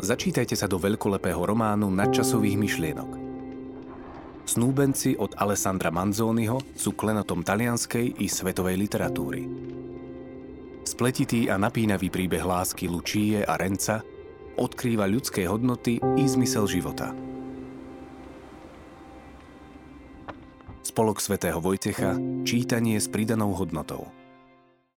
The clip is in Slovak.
Začítajte sa do veľkolepého románu nadčasových myšlienok. Snúbenci od Alessandra Manzoniho sú klenotom talianskej i svetovej literatúry. Spletitý a napínavý príbeh lásky Lucie a Renza odkrýva ľudské hodnoty i zmysel života. Spolok svätého Vojtecha, čítanie s pridanou hodnotou.